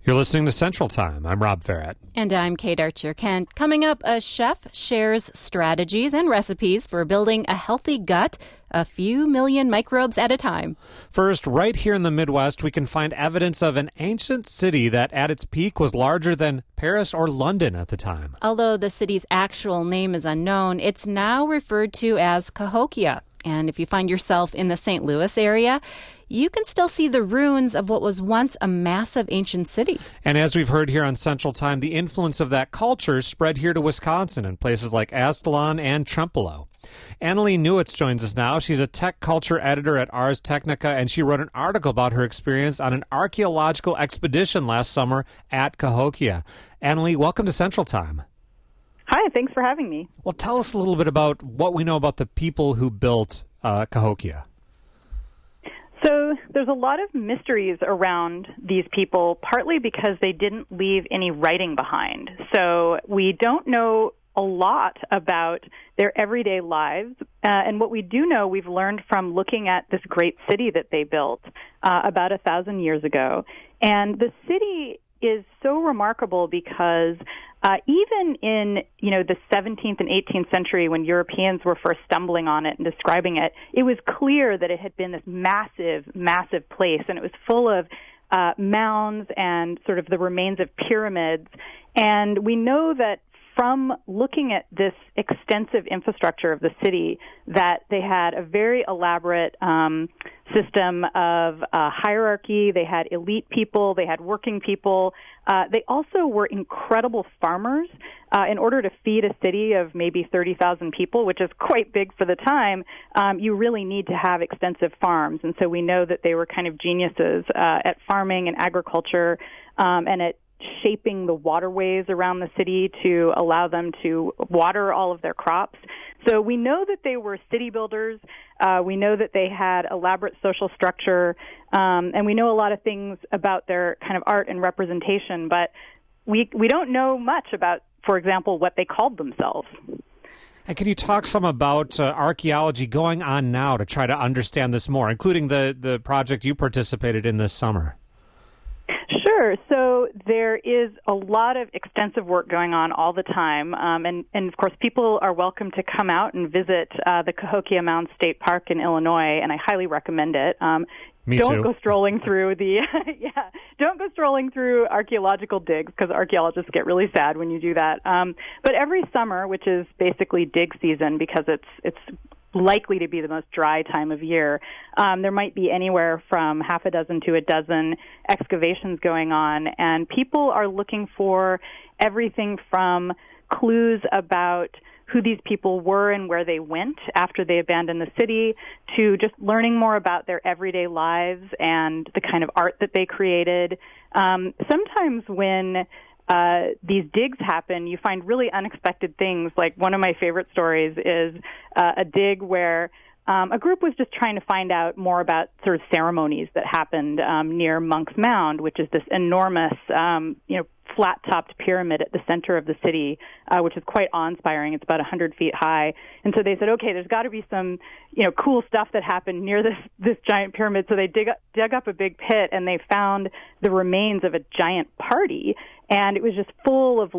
You're listening to Central Time. I'm Rob Farrett. And I'm Kate Archer-Kent. Coming up, a chef shares strategies and recipes for building a healthy gut a few million microbes at a time. First, right here in the Midwest, we can find evidence of an ancient city that at its peak was larger than Paris or London at the time. Although the city's actual name is unknown, it's now referred to as Cahokia. And if you find yourself in the St. Louis area, you can still see the ruins of what was once a massive ancient city. And as we've heard here on Central Time, the influence of that culture spread here to Wisconsin in places like Aztalan and Trempealeau. Annalee Newitz joins us now. She's a tech culture editor at Ars Technica, and she wrote an article about her experience on an archaeological expedition last summer at Cahokia. Annalee, welcome to Central Time. Hi, thanks for having me. Well, tell us a little bit about what we know about the people who built Cahokia. So there's a lot of mysteries around these people, partly because they didn't leave any writing behind. So we don't know a lot about their everyday lives. And what we do know, we've learned from looking at this great city that they built about 1,000 years ago. And the city is so remarkable because even in, the 17th and 18th century, when Europeans were first stumbling on it and describing it, it was clear that it had been this massive, massive place, and it was full of mounds and sort of the remains of pyramids. And we know that from looking at this extensive infrastructure of the city, that they had a very elaborate system of hierarchy. They had elite people. They had working people. They also were incredible farmers. In order to feed a city of maybe 30,000 people, which is quite big for the time, you really need to have extensive farms. And so we know that they were kind of geniuses at farming and agriculture and at shaping the waterways around the city to allow them to water all of their crops. So we know that they were city builders. We know that they had elaborate social structure, and we know a lot of things about their kind of art and representation, but we don't know much about, for example, what they called themselves. And can you talk some about archaeology going on now to try to understand this more, including the project you participated in this summer? Sure. So there is a lot of extensive work going on all the time. And of course, people are welcome to come out and visit the Cahokia Mound State Park in Illinois, and I highly recommend it. Me don't too. Go strolling through don't go strolling through archaeological digs, because archaeologists get really sad when you do that. But every summer, which is basically dig season because it's likely to be the most dry time of year, there might be anywhere from half a dozen to a dozen excavations going on, and people are looking for everything from clues about who these people were and where they went after they abandoned the city, to just learning more about their everyday lives and the kind of art that they created. Sometimes when these digs happen, you find really unexpected things. Like, one of my favorite stories is a dig where a group was just trying to find out more about sort of ceremonies that happened near Monk's Mound, which is this enormous, flat-topped pyramid at the center of the city, which is quite awe-inspiring. It's about 100 feet high. And so they said, okay, there's got to be some, cool stuff that happened near this giant pyramid. So they dug up a big pit, and they found the remains of a giant party. And it was just full of,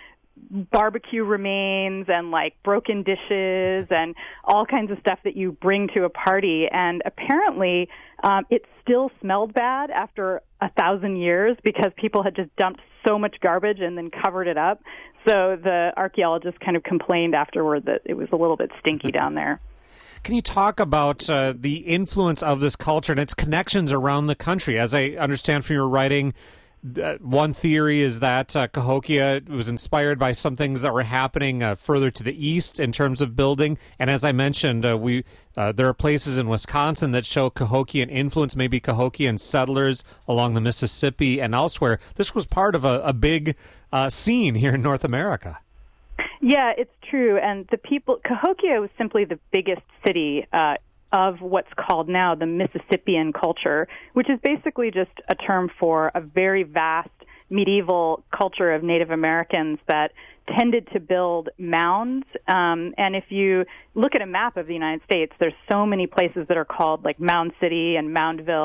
barbecue remains and, broken dishes and all kinds of stuff that you bring to a party. And apparently it still smelled bad after 1,000 years because people had just dumped so much garbage and then covered it up. So the archaeologists kind of complained afterward that it was a little bit stinky down there. Can you talk about the influence of this culture and its connections around the country? As I understand from your writing, one theory is that Cahokia was inspired by some things that were happening further to the east in terms of building. And as I mentioned, there are places in Wisconsin that show Cahokian influence, maybe Cahokian settlers along the Mississippi and elsewhere. This was part of a big scene here in North America. Yeah, it's true. And Cahokia was simply the biggest city of what's called now the Mississippian culture, which is basically just a term for a very vast medieval culture of Native Americans that tended to build mounds. And if you look at a map of the United States, there's so many places that are called Mound City and Moundville.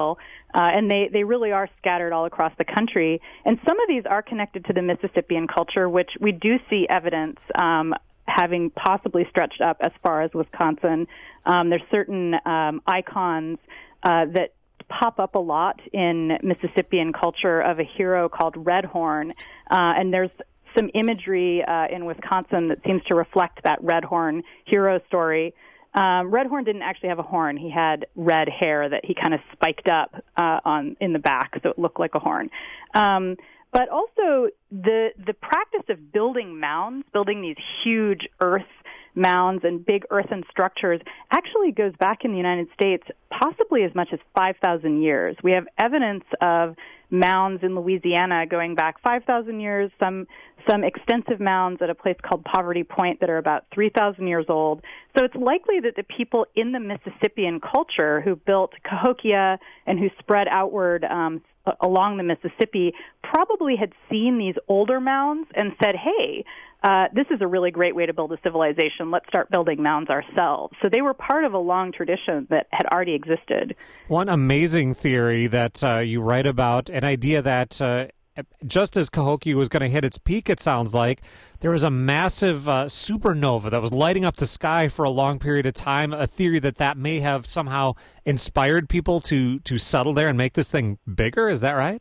And they really are scattered all across the country. And some of these are connected to the Mississippian culture, which we do see evidence having possibly stretched up as far as Wisconsin. There's certain icons that pop up a lot in Mississippian culture of a hero called Redhorn. And there's some imagery in Wisconsin that seems to reflect that Redhorn hero story. Redhorn didn't actually have a horn. He had red hair that he kind of spiked up in the back, so it looked like a horn. But also the practice of building mounds, building these huge earth mounds and big earthen structures, actually goes back in the United States possibly as much as 5,000 years. We have evidence of mounds in Louisiana going back 5,000 years, some extensive mounds at a place called Poverty Point that are about 3,000 years old. So it's likely that the people in the Mississippian culture who built Cahokia and who spread outward along the Mississippi probably had seen these older mounds and said, hey, this is a really great way to build a civilization. Let's start building mounds ourselves. So they were part of a long tradition that had already existed. One amazing theory that you write about, an idea that just as Cahokia was going to hit its peak, it sounds like, there was a massive supernova that was lighting up the sky for a long period of time, a theory that may have somehow inspired people to settle there and make this thing bigger. Is that right?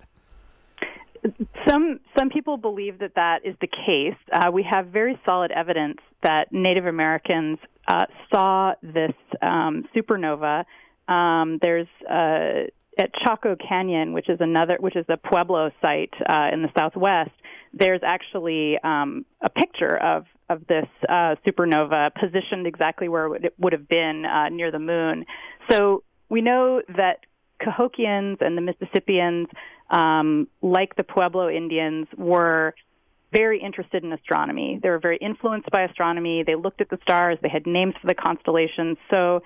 Some people believe that is the case. We have very solid evidence that Native Americans saw this supernova. There's at Chaco Canyon, which is a Pueblo site in the Southwest. There's actually a picture of this supernova positioned exactly where it would have been near the moon. So we know that Cahokians and the Mississippians, like the Pueblo Indians, were very interested in astronomy. They were very influenced by astronomy. They looked at the stars. They had names for the constellations. So,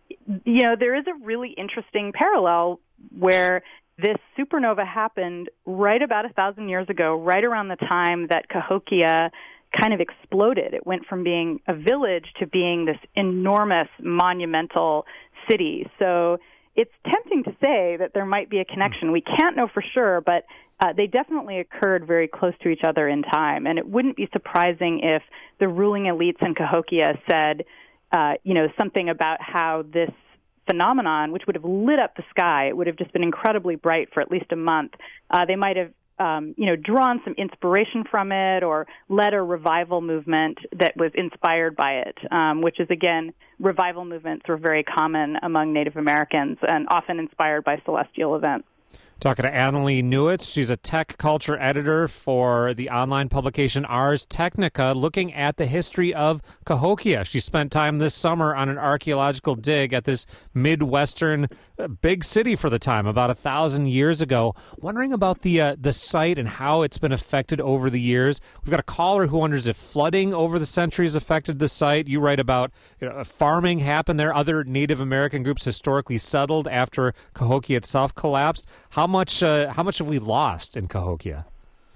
there is a really interesting parallel where this supernova happened right about 1,000 years ago, right around the time that Cahokia kind of exploded. It went from being a village to being this enormous monumental city. So it's tempting to say that there might be a connection. We can't know for sure, but they definitely occurred very close to each other in time. And it wouldn't be surprising if the ruling elites in Cahokia said, something about how this phenomenon, which would have lit up the sky, it would have just been incredibly bright for at least a month. They might have, drawn some inspiration from it or led a revival movement that was inspired by it, which is, again, revival movements were very common among Native Americans and often inspired by celestial events. Talking to Annalee Newitz. She's a tech culture editor for the online publication Ars Technica, looking at the history of Cahokia. She spent time this summer on an archaeological dig at this Midwestern big city for the time, about 1,000 years ago, wondering about the site and how it's been affected over the years. We've got a caller who wonders if flooding over the centuries affected the site. You write about farming happened there. Other Native American groups historically settled after Cahokia itself collapsed. How much have we lost in Cahokia?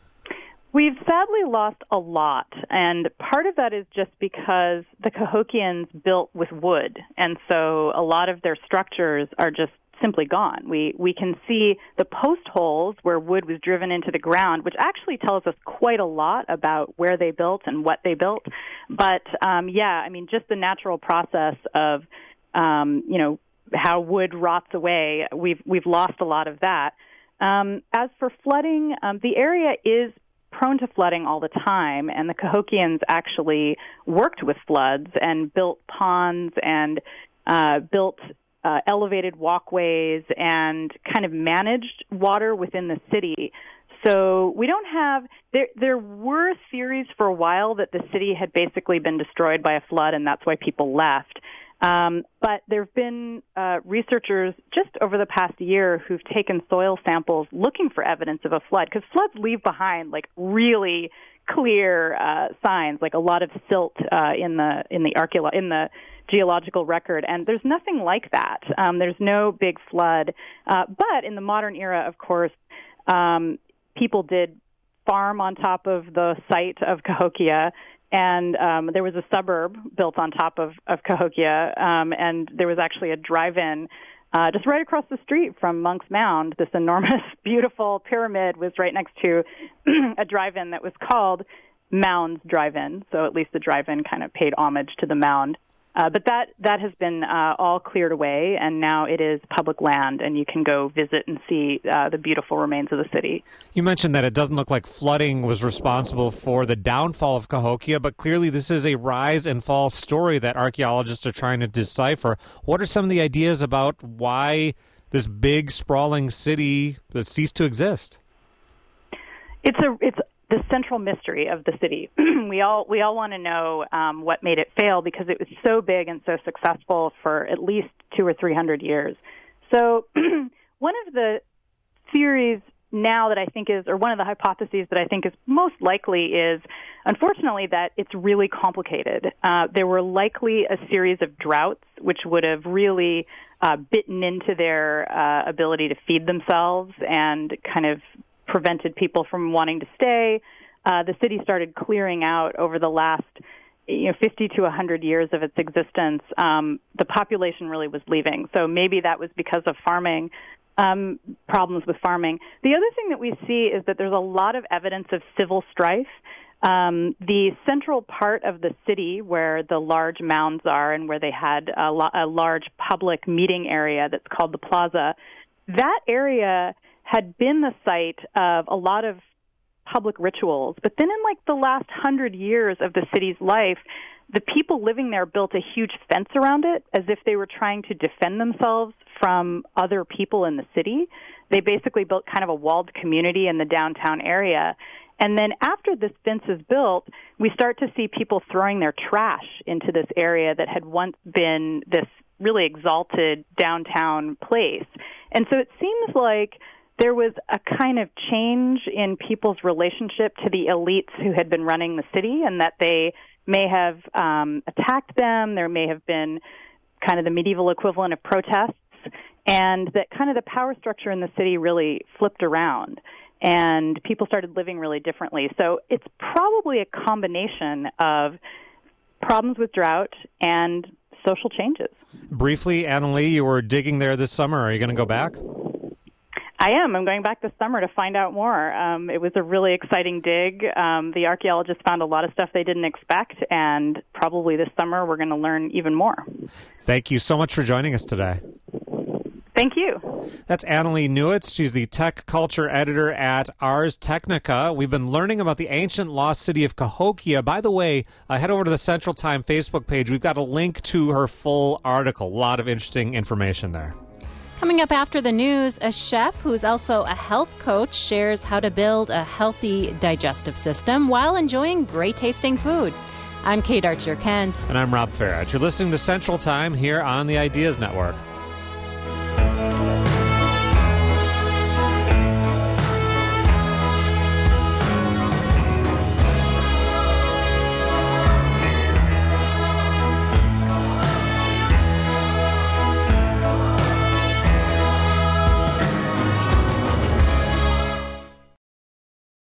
We've sadly lost a lot, and part of that is just because the Cahokians built with wood, and so a lot of their structures are just simply gone. We can see the post holes where wood was driven into the ground, which actually tells us quite a lot about where they built and what they built. But, just the natural process of, how wood rots away, we've lost a lot of that. As for flooding, the area is prone to flooding all the time, and the Cahokians actually worked with floods and built ponds and built elevated walkways and kind of managed water within the city. So we don't have there were theories for a while that the city had basically been destroyed by a flood, and that's why people left. But there have been researchers just over the past year who've taken soil samples looking for evidence of a flood, because floods leave behind like really clear signs, like a lot of silt in the geological record, and there's nothing like that. There's no big flood, but in the modern era, of course, people did farm on top of the site of Cahokia. And there was a suburb built on top of Cahokia, and there was actually a drive-in just right across the street from Monk's Mound. This enormous, beautiful pyramid was right next to a drive-in that was called Mound's Drive-In, so at least the drive-in kind of paid homage to the mound. But that has been all cleared away, and now it is public land, and you can go visit and see the beautiful remains of the city. You mentioned that it doesn't look like flooding was responsible for the downfall of Cahokia, but clearly this is a rise and fall story that archaeologists are trying to decipher. What are some of the ideas about why this big, sprawling city has ceased to exist? It's the central mystery of the city. We all want to know what made it fail, because it was so big and so successful for at least 200 or 300 years. So one of the theories now that I think is, or one of the hypotheses that I think is most likely is, unfortunately, that it's really complicated. There were likely a series of droughts which would have really bitten into their ability to feed themselves and kind of prevented people from wanting to stay. The city started clearing out over the last 50 to 100 years of its existence. The population really was leaving. So maybe that was because of farming, problems with farming. The other thing that we see is that there's a lot of evidence of civil strife. The central part of the city where the large mounds are and where they had a large public meeting area that's called the plaza, that area had been the site of a lot of public rituals. But then in the last 100 years of the city's life, the people living there built a huge fence around it as if they were trying to defend themselves from other people in the city. They basically built kind of a walled community in the downtown area. And then after this fence is built, we start to see people throwing their trash into this area that had once been this really exalted downtown place. And so it seems like there was a kind of change in people's relationship to the elites who had been running the city, and that they may have attacked them. There may have been kind of the medieval equivalent of protests, and that kind of the power structure in the city really flipped around, and people started living really differently. So it's probably a combination of problems with drought and social changes. Briefly, Annalee, you were digging there this summer. Are you going to go back? I am. I'm going back this summer to find out more. It was a really exciting dig. The archaeologists found a lot of stuff they didn't expect, and probably this summer we're going to learn even more. Thank you so much for joining us today. Thank you. That's Annalee Newitz. She's the tech culture editor at Ars Technica. We've been learning about the ancient lost city of Cahokia. By the way, head over to the Central Time Facebook page. We've got a link to her full article. A lot of interesting information there. Coming up after the news, a chef who's also a health coach shares how to build a healthy digestive system while enjoying great-tasting food. I'm Kate Archer-Kent. And I'm Rob Farah. You're listening to Central Time here on the Ideas Network.